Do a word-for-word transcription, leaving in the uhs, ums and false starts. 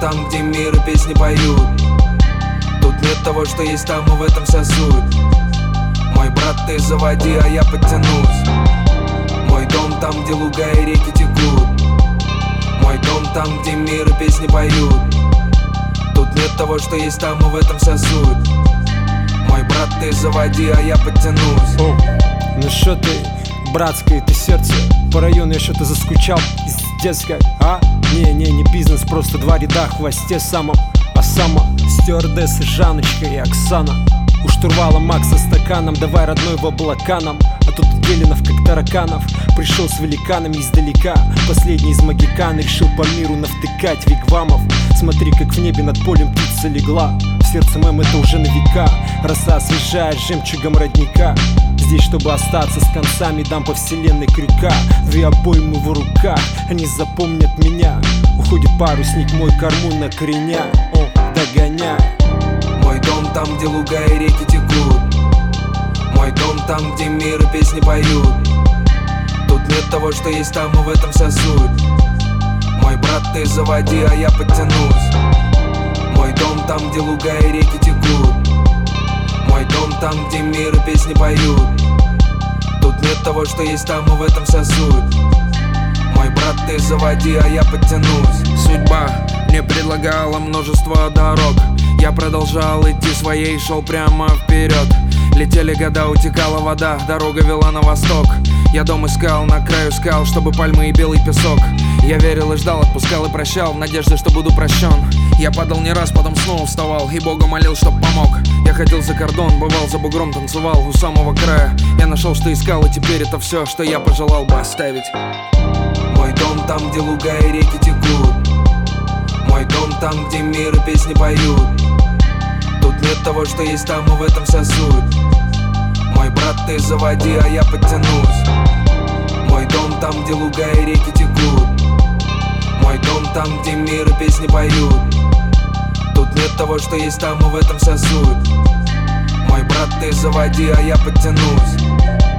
там, где мир и песни поют. Тут нет того, что есть там, и в этом вся суть. Мой брат, ты заводи, а я подтянусь. Мой дом там, где луга и реки текут. Мой дом там, где мир и песни поют. Тут нет того, что есть там, и в этом вся суть. Мой брат, ты заводи, а я подтянусь. О, ну шо ты, братское ты сердце, по району я что-то заскучал. Детская, а? Не-не, не бизнес, просто два ряда в хвосте самом. А сама стюардессы Жанночка и Оксана. У штурвала Макс со стаканом, давай, родной, в облака нам. А тут геленов, как тараканов. Пришел с великанами издалека. Последний из магикан решил по миру навтыкать вигвамов. Смотри, как в небе над полем птица легла. В сердце мэм это уже на века. Роса освежает жемчугом родника. Здесь, чтобы остаться с концами, дам по вселенной крюка. Две обоймы в руках, они запомнят меня. Уходит парусник, мой корму накореня. О, догоняй. Мой дом там, где луга и реки текут. Мой дом там, где мир и песни поют. Тут нет того, что есть там, и в этом вся суть. Мой брат, ты заводи, а я подтянусь. Мой дом там, где луга и реки текут. Мой дом там, где мир и песни поют. Тут нет того, что есть там, и в этом вся суть. Мой брат, ты заводи, а я подтянусь. Судьба мне предлагала множество дорог. Я продолжал идти своей, шел прямо вперед. Летели года, утекала вода, дорога вела на восток. Я дом искал, на краю скал, чтобы пальмы и белый песок. Я верил и ждал, отпускал и прощал, в надежде, что буду прощен. Я падал не раз, потом снова вставал, и Бога молил, чтоб помог. Я ходил за кордон, бывал за бугром, танцевал у самого края. Я нашел, что искал, и теперь это все, что я пожелал бы оставить. Мой дом там, где луга и реки текут. Мой дом там, где мир и песни поют. Тут нет того, что есть там, и в этом вся суть. Мой брат, ты заводи, а я подтянусь. Мой дом там, где луга и реки текут. Мой дом там, где мир и песни поют. Тут нет того, что есть там, и в этом вся суть. Мой брат, ты заводи, а я подтянусь.